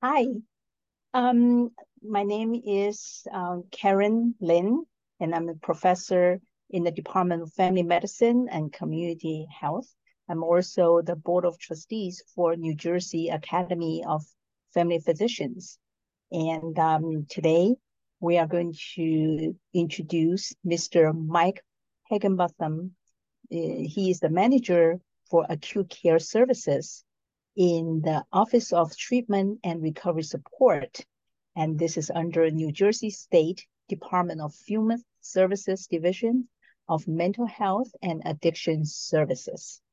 Hi, um, my name is Karen Lin, and I'm a professor in the Department of Family Medicine and Community Health. I'm also the Board of Trustees for New Jersey Academy of Family Physicians. And today we are going to introduce Mr. Mike Higginbotham. He is the manager for acute care services in the Office of Treatment and Recovery Support. And this is under New Jersey State Department of Human Services Division of Mental Health and Addiction Services.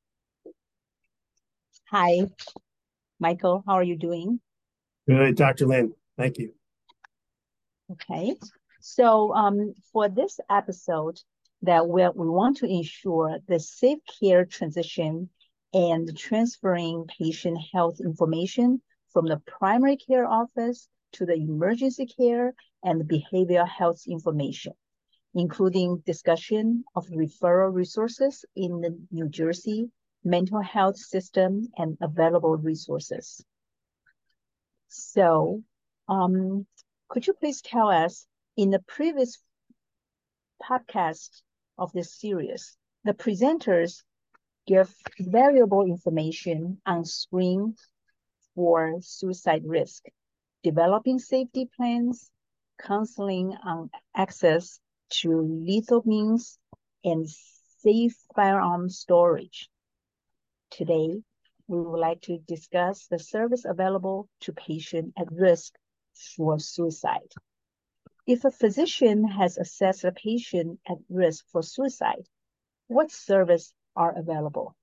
Hi, Michael, how are you doing? Good, Dr. Lin. Thank you. Okay. So for this episode, that we want to ensure the safe care transition and transferring patient health information from the primary care office to the emergency care and behavioral health information, including discussion of referral resources in the New Jersey mental health system and available resources. So could you please tell us, in the previous podcast of this series, the presenters give valuable information on screen for suicide risk, developing safety plans, counseling on access to lethal means, and safe firearm storage. Today, we would like to discuss the service available to patients at risk for suicide. If a physician has assessed a patient at risk for suicide, what services are available?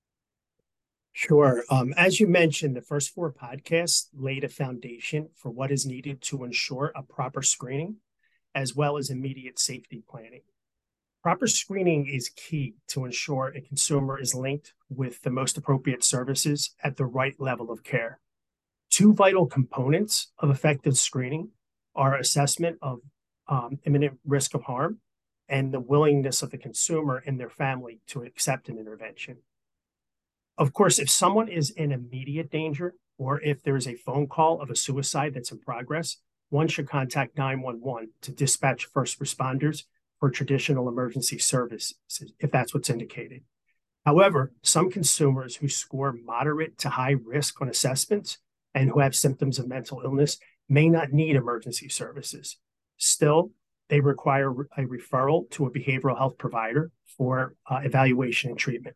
Sure. As you mentioned, the first four podcasts laid a foundation for what is needed to ensure a proper screening, as well as immediate safety planning. Proper screening is key to ensure a consumer is linked with the most appropriate services at the right level of care. Two vital components of effective screening are assessment of imminent risk of harm and the willingness of the consumer and their family to accept an intervention. Of course, if someone is in immediate danger or if there is a phone call of a suicide that's in progress, one should contact 911 to dispatch first responders for traditional emergency services, if that's what's indicated. However, some consumers who score moderate to high risk on assessments and who have symptoms of mental illness may not need emergency services. Still, they require a referral to a behavioral health provider for evaluation and treatment.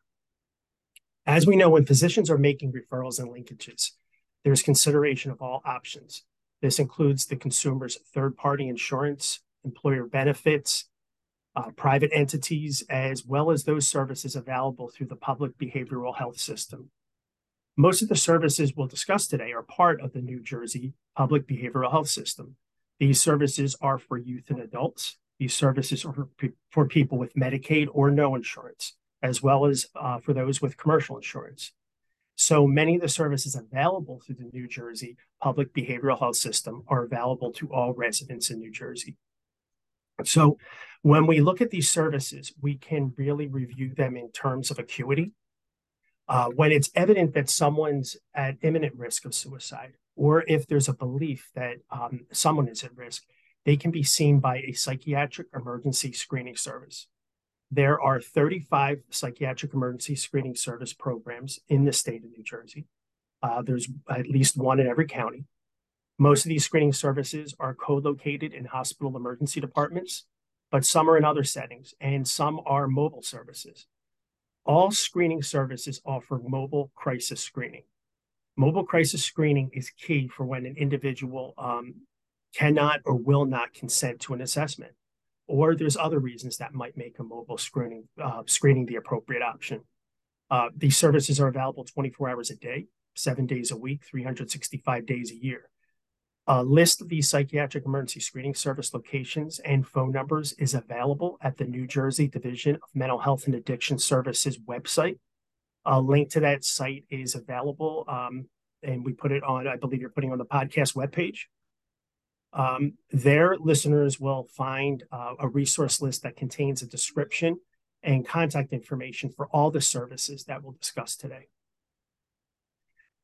As we know, when physicians are making referrals and linkages, there's consideration of all options. This includes the consumer's third-party insurance, employer benefits, private entities, as well as those services available through the public behavioral health system. Most of the services we'll discuss today are part of the New Jersey public behavioral health system. These services are for youth and adults. These services are for people with Medicaid or no insurance, as well as for those with commercial insurance. So many of the services available through the New Jersey public behavioral health system are available to all residents in New Jersey. So when we look at these services, we can really review them in terms of acuity. When it's evident that someone's at imminent risk of suicide, or if there's a belief that someone is at risk, they can be seen by a psychiatric emergency screening service. There are 35 psychiatric emergency screening service programs in the state of New Jersey. There's at least one in every county. Most of these screening services are co-located in hospital emergency departments, but some are in other settings, and some are mobile services. All screening services offer mobile crisis screening. Mobile crisis screening is key for when an individual cannot or will not consent to an assessment, or there's other reasons that might make a mobile screening the appropriate option. These services are available 24 hours a day, 7 days a week, 365 days a year. A list of these psychiatric emergency screening service locations and phone numbers is available at the New Jersey Division of Mental Health and Addiction Services website. A link to that site is available, and we put it on, I believe you're putting on the podcast webpage. There, listeners will find a resource list that contains a description and contact information for all the services that we'll discuss today.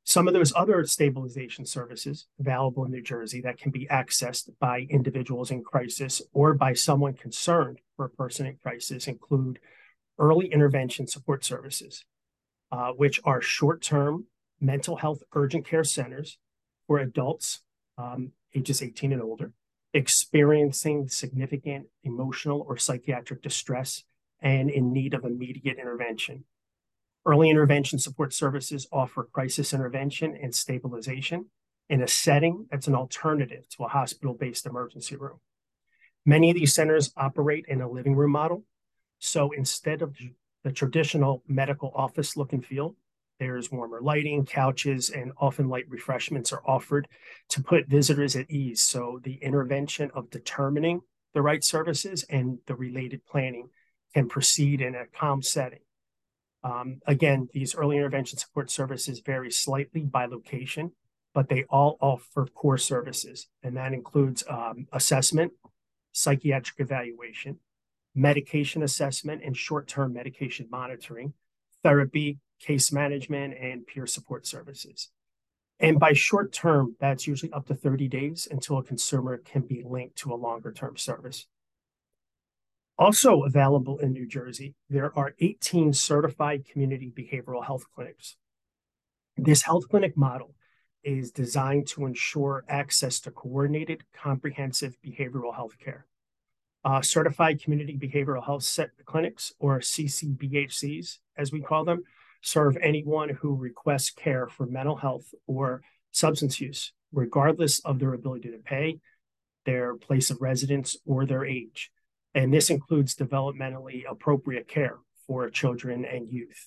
Some of those other stabilization services available in New Jersey that can be accessed by individuals in crisis or by someone concerned for a person in crisis include early intervention support services, which are short-term mental health urgent care centers for adults ages 18 and older, experiencing significant emotional or psychiatric distress and in need of immediate intervention. Early intervention support services offer crisis intervention and stabilization in a setting that's an alternative to a hospital-based emergency room. Many of these centers operate in a living room model. So instead of the traditional medical office look and feel, there's warmer lighting, couches, and often light refreshments are offered to put visitors at ease. So the intervention of determining the right services and the related planning can proceed in a calm setting. Again, these early intervention support services vary slightly by location, but they all offer core services, and that includes assessment, psychiatric evaluation, medication assessment and short-term medication monitoring, therapy, case management, and peer support services. And by short-term, that's usually up to 30 days until a consumer can be linked to a longer-term service. Also available in New Jersey, there are 18 certified community behavioral health clinics. This health clinic model is designed to ensure access to coordinated, comprehensive behavioral health care. Certified Community Behavioral Health Clinics, or CCBHCs, as we call them, serve anyone who requests care for mental health or substance use, regardless of their ability to pay, their place of residence, or their age. And this includes developmentally appropriate care for children and youth.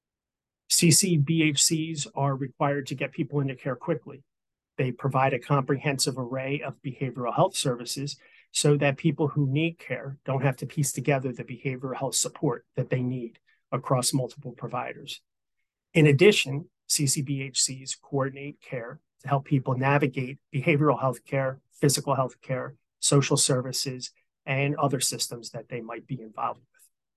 CCBHCs are required to get people into care quickly. They provide a comprehensive array of behavioral health services so that people who need care don't have to piece together the behavioral health support that they need across multiple providers. In addition, CCBHCs coordinate care to help people navigate behavioral health care, physical health care, social services, and other systems that they might be involved with.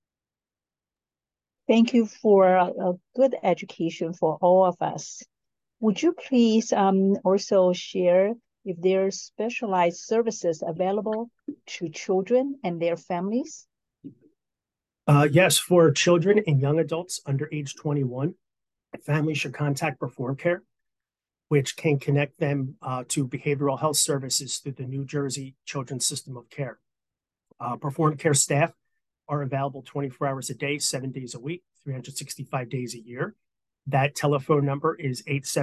Thank you for a good education for all of us. Would you please also share if there are specialized services available to children and their families? Yes, for children and young adults under age 21, families should contact Perform Care, which can connect them to behavioral health services through the New Jersey Children's System of Care. Perform Care staff are available 24 hours a day, 7 days a week, 365 days a year. That telephone number is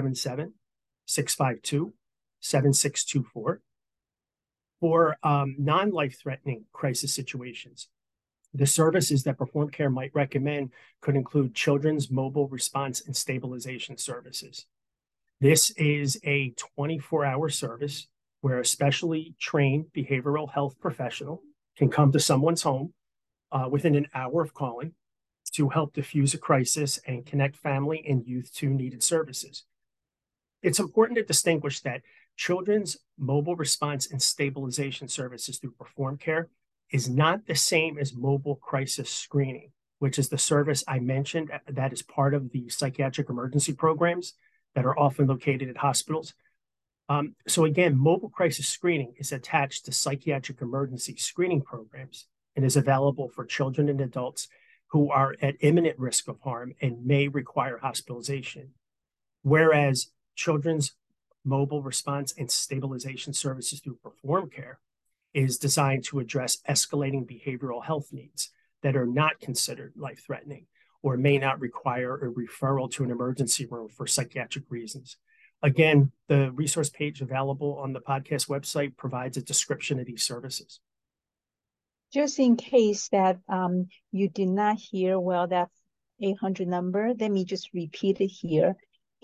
877-652-7624. For non-life-threatening crisis situations, the services that Perform Care might recommend could include children's mobile response and stabilization services. This is a 24-hour service where a specially trained behavioral health professional can come to someone's home within an hour of calling to help diffuse a crisis and connect family and youth to needed services. It's important to distinguish that children's mobile response and stabilization services through Perform Care is not the same as mobile crisis screening, which is the service I mentioned that is part of the psychiatric emergency programs that are often located at hospitals. So again, mobile crisis screening is attached to psychiatric emergency screening programs and is available for children and adults who are at imminent risk of harm and may require hospitalization. Whereas children's mobile response and stabilization services through Perform Care is designed to address escalating behavioral health needs that are not considered life-threatening or may not require a referral to an emergency room for psychiatric reasons. Again, the resource page available on the podcast website provides a description of these services. Just in case that you did not hear well that 800 number, let me just repeat it here.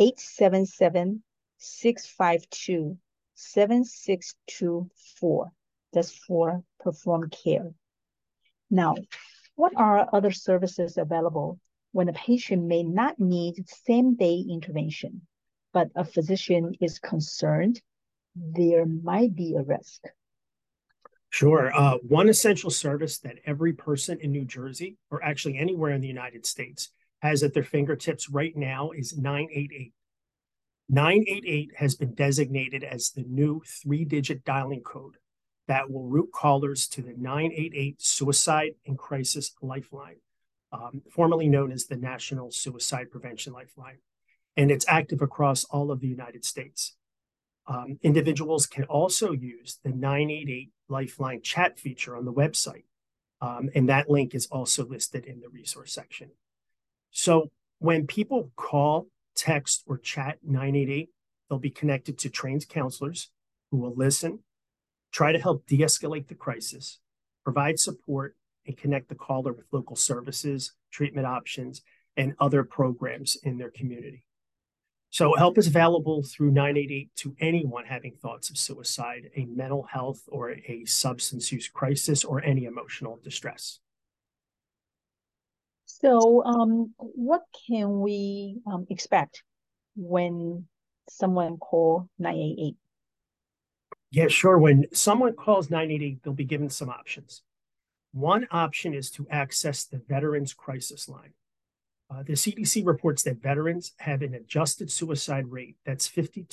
877-652-7624. That's for Perform Care. Now, what are other services available when a patient may not need same-day intervention, but a physician is concerned there might be a risk? Sure. One essential service that every person in New Jersey, or actually anywhere in the United States, has at their fingertips right now is 988. 988 has been designated as the new 3-digit dialing code that will route callers to the 988 Suicide and Crisis Lifeline, formerly known as the National Suicide Prevention Lifeline. And it's active across all of the United States. Individuals can also use the 988 Lifeline chat feature on the website. And that link is also listed in the resource section. So when people call, text, or chat 988, they'll be connected to trained counselors who will listen, try to help de-escalate the crisis, provide support, and connect the caller with local services, treatment options, and other programs in their community. So help is available through 988 to anyone having thoughts of suicide, a mental health or a substance use crisis, or any emotional distress. So what can we expect when someone call 988? Yeah, sure. When someone calls 988, they'll be given some options. One option is to access the Veterans Crisis Line. The CDC reports that veterans have an adjusted suicide rate that's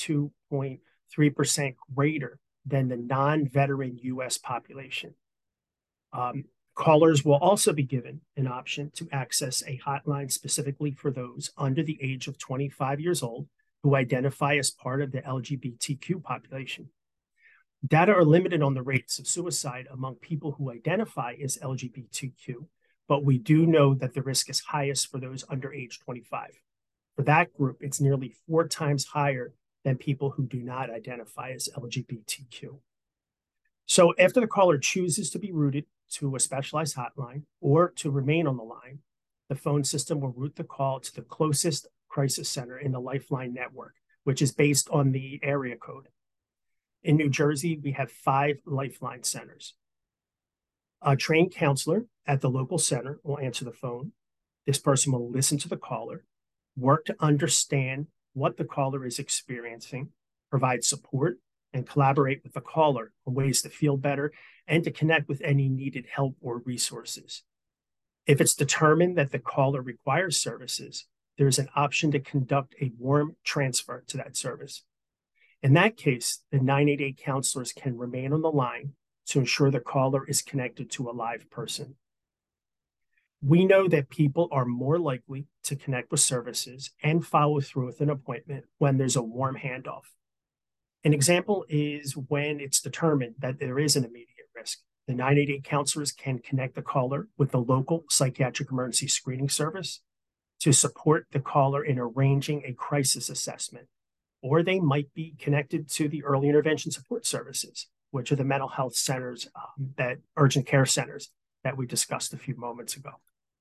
52.3% greater than the non-veteran U.S. population. Callers will also be given an option to access a hotline specifically for those under the age of 25 years old who identify as part of the LGBTQ population. Data are limited on the rates of suicide among people who identify as LGBTQ, but we do know that the risk is highest for those under age 25. For that group, it's nearly 4 times higher than people who do not identify as LGBTQ. So after the caller chooses to be routed to a specialized hotline or to remain on the line, the phone system will route the call to the closest crisis center in the Lifeline network, which is based on the area code. In New Jersey, we have 5 Lifeline centers. A trained counselor at the local center will answer the phone. This person will listen to the caller, work to understand what the caller is experiencing, provide support, and collaborate with the caller on ways to feel better and to connect with any needed help or resources. If it's determined that the caller requires services, there's an option to conduct a warm transfer to that service. In that case, the 988 counselors can remain on the line to ensure the caller is connected to a live person. We know that people are more likely to connect with services and follow through with an appointment when there's a warm handoff. An example is when it's determined that there is an immediate risk. The 988 counselors can connect the caller with the local psychiatric emergency screening service to support the caller in arranging a crisis assessment, or they might be connected to the early intervention support services, which are the mental health centers, that urgent care centers that we discussed a few moments ago.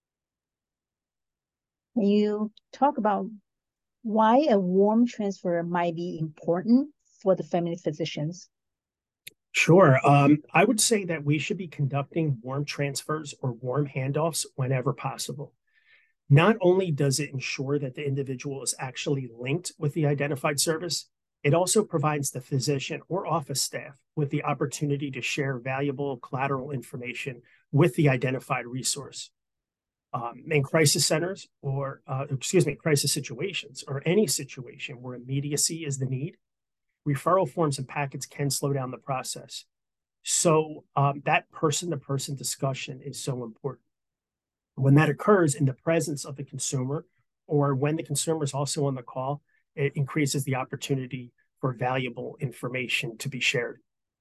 Can you talk about why a warm transfer might be important for the family physicians? Sure. I would say that we should be conducting warm transfers or warm handoffs whenever possible. Not only does it ensure that the individual is actually linked with the identified service, it also provides the physician or office staff with the opportunity to share valuable collateral information with the identified resource. In crisis centers crisis situations, or any situation where immediacy is the need, referral forms and packets can slow down the process. So that person-to-person discussion is so important. When that occurs in the presence of the consumer, or when the consumer is also on the call, it increases the opportunity for valuable information to be shared.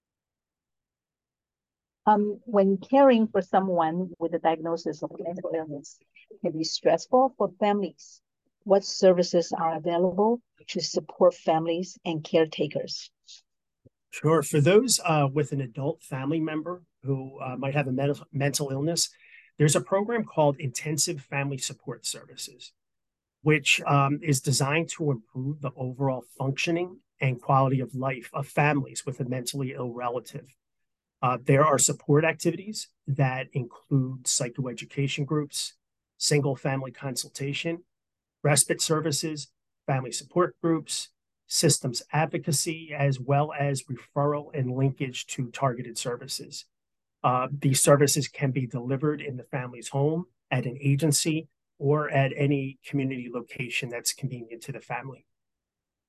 When caring for someone with a diagnosis of mental illness, it can be stressful for families. What services are available to support families and caretakers? Sure. For those with an adult family member who might have a mental illness, there's a program called Intensive Family Support Services, which is designed to improve the overall functioning and quality of life of families with a mentally ill relative. There are support activities that include psychoeducation groups, single family consultation, respite services, family support groups, systems advocacy, as well as referral and linkage to targeted services. These services can be delivered in the family's home, at an agency, or at any community location that's convenient to the family.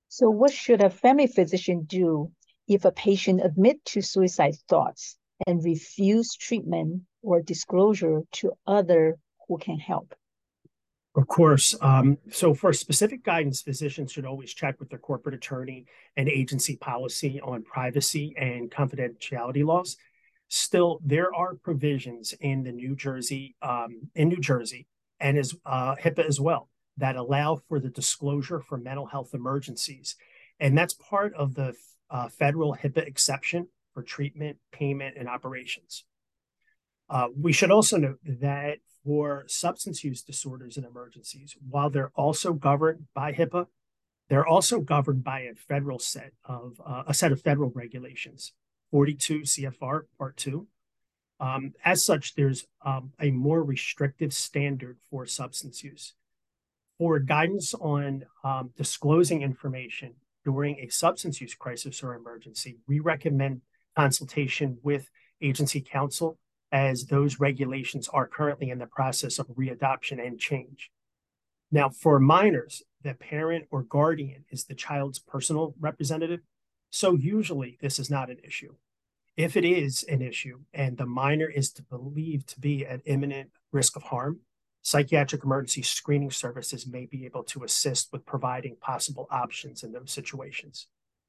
So what should a family physician do if a patient admit to suicide thoughts and refuse treatment or disclosure to other who can help? Of course. So for specific guidance, physicians should always check with their corporate attorney and agency policy on privacy and confidentiality laws. Still, there are provisions in the New Jersey, and as HIPAA as well, that allow for the disclosure for mental health emergencies, and that's part of the federal HIPAA exception for treatment, payment, and operations. We should also note that for substance use disorders and emergencies, while they're also governed by HIPAA, they're also governed by a set of federal regulations, 42 CFR Part 2. As such, there's a more restrictive standard for substance use. For guidance on disclosing information during a substance use crisis or emergency, we recommend consultation with agency counsel, as those regulations are currently in the process of readoption and change. Now, for minors, the parent or guardian is the child's personal representative, so usually this is not an issue. If it is an issue and the minor is believed to be at imminent risk of harm, psychiatric emergency screening services may be able to assist with providing possible options in those situations.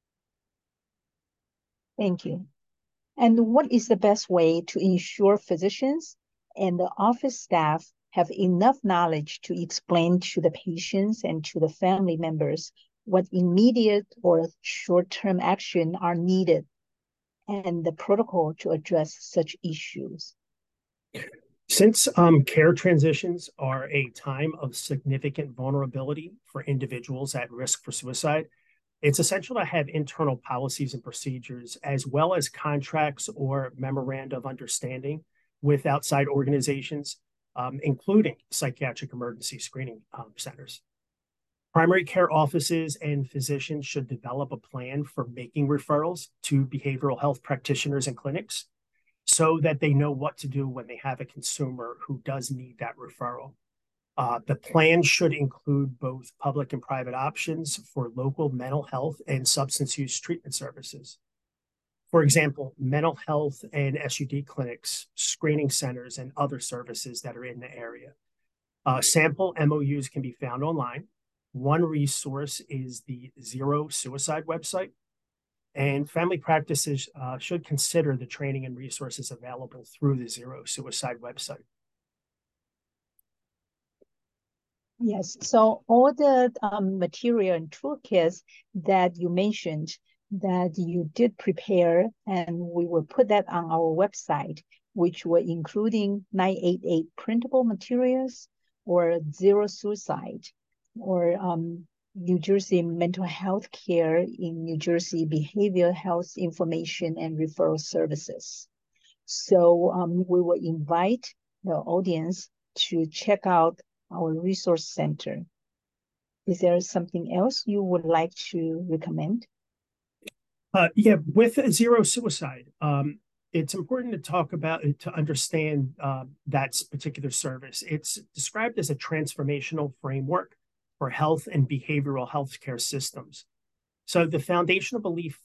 Thank you. And what is the best way to ensure physicians and the office staff have enough knowledge to explain to the patients and to the family members what immediate or short-term action are needed and the protocol to address such issues? Since care transitions are a time of significant vulnerability for individuals at risk for suicide, it's essential to have internal policies and procedures, as well as contracts or memoranda of understanding with outside organizations, including psychiatric emergency screening centers. Primary care offices and physicians should develop a plan for making referrals to behavioral health practitioners and clinics so that they know what to do when they have a consumer who does need that referral. The plan should include both public and private options for local mental health and substance use treatment services. For example, mental health and SUD clinics, screening centers, and other services that are in the area. Sample MOUs can be found online. One resource is the Zero Suicide website, and family practices should consider the training and resources available through the Zero Suicide website. Yes, so all the material and toolkits that you mentioned that you did prepare, and we will put that on our website, which were including 988 printable materials or Zero Suicide or New Jersey Mental Health Care in New Jersey Behavioral Health Information and Referral Services. So we will invite the audience to check out our resource center. Is there something else you would like to recommend? Yeah, with Zero Suicide, it's important to talk about it to understand that particular service. It's described as a transformational framework for health and behavioral health care systems. So the foundational belief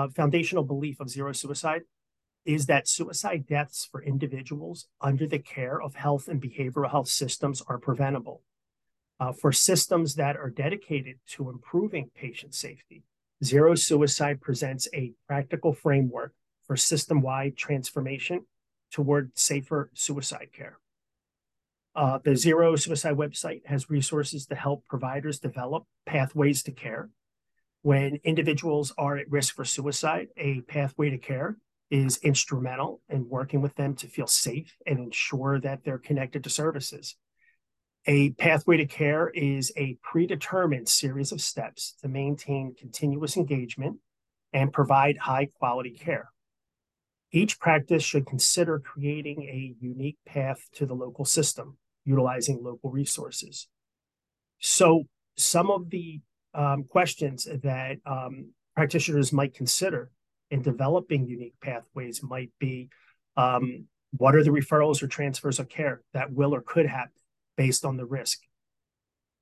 of Zero Suicide is that suicide deaths for individuals under the care of health and behavioral health systems are preventable. For systems that are dedicated to improving patient safety, Zero Suicide presents a practical framework for system-wide transformation toward safer suicide care. The Zero Suicide website has resources to help providers develop pathways to care. When individuals are at risk for suicide, a pathway to care is instrumental in working with them to feel safe and ensure that they're connected to services. A pathway to care is a predetermined series of steps to maintain continuous engagement and provide high-quality care. Each practice should consider creating a unique path to the local system, utilizing local resources. So some of the questions that practitioners might consider in developing unique pathways might be, what are the referrals or transfers of care that will or could happen based on the risk?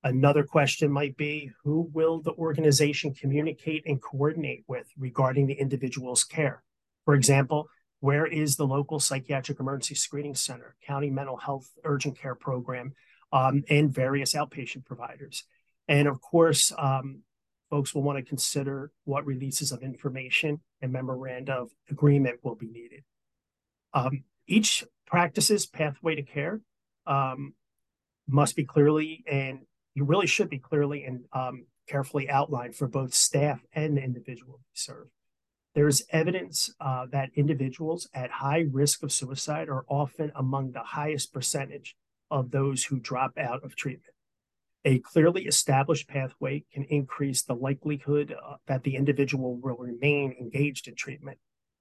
Another question might be, who will the organization communicate and coordinate with regarding the individual's care? For example, where is the local psychiatric emergency screening center, county mental health urgent care program, and various outpatient providers? And of course, folks will want to consider what releases of information and memoranda of agreement will be needed. Each practice's pathway to care must be clearly, and you really should be clearly and carefully outlined for both staff and the individual they serve. There's evidence that individuals at high risk of suicide are often among the highest percentage of those who drop out of treatment. A clearly established pathway can increase the likelihood that the individual will remain engaged in treatment.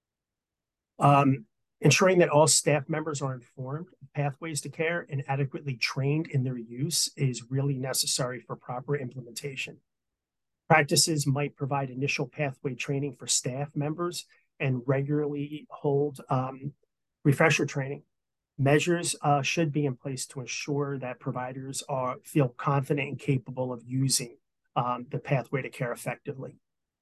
Ensuring that all staff members are informed of pathways to care and adequately trained in their use is really necessary for proper implementation. Practices might provide initial pathway training for staff members and regularly hold refresher training. Measures should be in place to ensure that providers feel confident and capable of using the pathway to care effectively.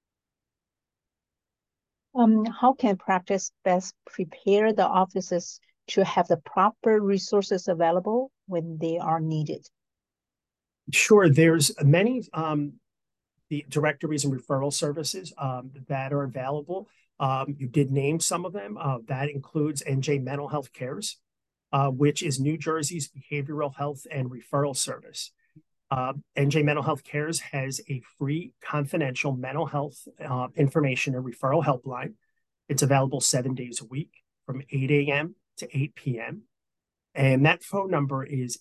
How can practice best prepare the offices to have the proper resources available when they are needed? Sure, there's many the directories and referral services that are available. You did name some of them. That includes NJ Mental Health Cares, which is New Jersey's behavioral health and referral service. NJ Mental Health Cares has a free confidential mental health information and referral helpline. It's available 7 days a week from 8 a.m. to 8 p.m. And that phone number is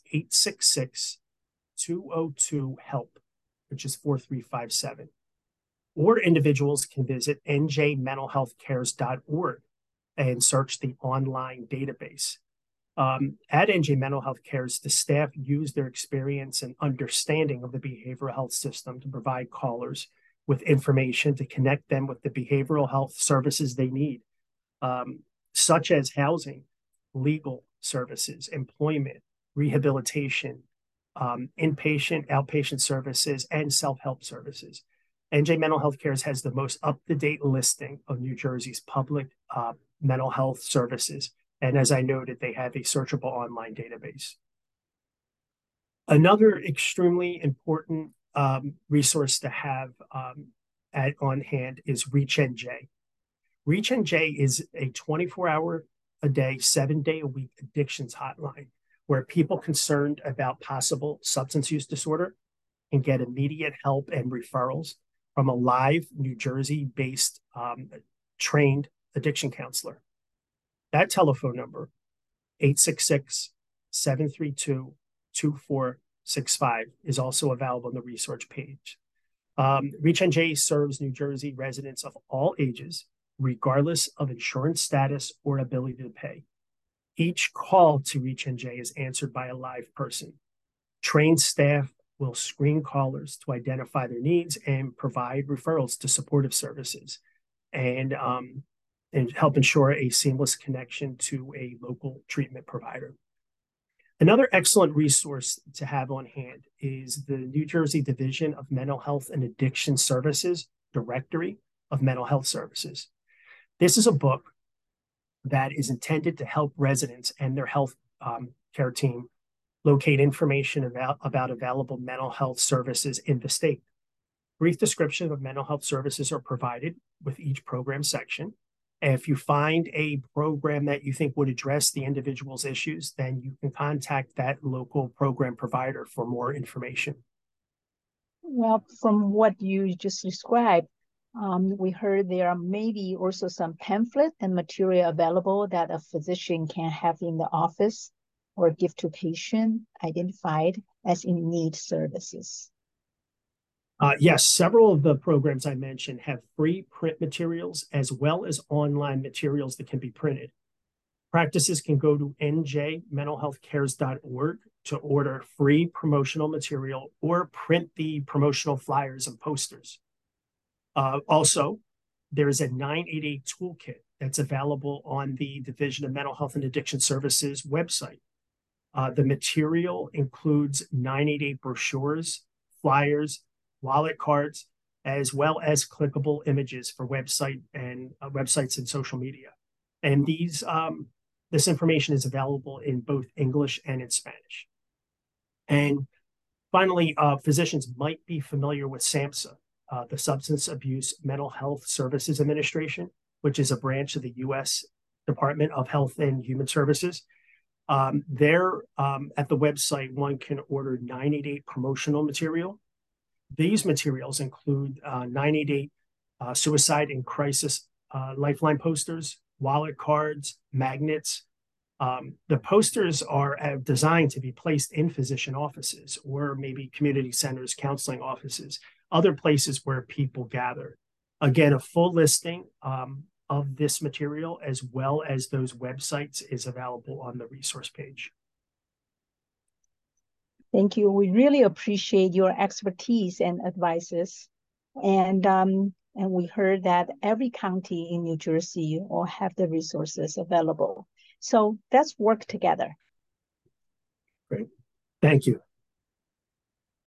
866-202-HELP, which is 4357. Or individuals can visit njmentalhealthcares.org and search the online database. At NJ Mental Health Cares, the staff use their experience and understanding of the behavioral health system to provide callers with information to connect them with the behavioral health services they need, such as housing, legal services, employment, rehabilitation, inpatient, outpatient services, and self-help services. NJ Mental Health Cares has the most up-to-date listing of New Jersey's public mental health services. And as I noted, they have a searchable online database. Another extremely important resource to have on hand is ReachNJ. ReachNJ is a 24-hour-a-day, 7-day-a-week addictions hotline where people concerned about possible substance use disorder can get immediate help and referrals from a live New Jersey-based trained addiction counselor. That telephone number, 866-732-2465, is also available on the research page. ReachNJ serves New Jersey residents of all ages, regardless of insurance status or ability to pay. Each call to ReachNJ is answered by a live person. Trained staff will screen callers to identify their needs and provide referrals to supportive services and help ensure a seamless connection to a local treatment provider. Another excellent resource to have on hand is the New Jersey Division of Mental Health and Addiction Services Directory of Mental Health Services. This is a book that is intended to help residents and their health care team locate information about available mental health services in the state. Brief description of mental health services are provided with each program section. And if you find a program that you think would address the individual's issues, then you can contact that local program provider for more information. Well, from what you just described, we heard there are maybe also some pamphlet and material available that a physician can have in the office or give to patient identified as in need services. Yes, several of the programs I mentioned have free print materials as well as online materials that can be printed. Practices can go to njmentalhealthcares.org to order free promotional material or print the promotional flyers and posters. Also, there is a 988 toolkit that's available on the Division of Mental Health and Addiction Services website. The material includes 988 brochures, flyers, wallet cards, as well as clickable images for websites and social media. And this information is available in both English and in Spanish. And finally, physicians might be familiar with SAMHSA, the Substance Abuse Mental Health Services Administration, which is a branch of the U.S. Department of Health and Human Services. There, at the website, one can order 988 promotional material. These materials include 988 suicide and crisis lifeline posters, wallet cards, magnets. The posters are designed to be placed in physician offices or maybe community centers, counseling offices, other places where people gather. Again, a full listing of this material as well as those websites is available on the resource page. Thank you. We really appreciate your expertise and advices. And we heard that every county in New Jersey will have the resources available. So let's work together. Great. Thank you.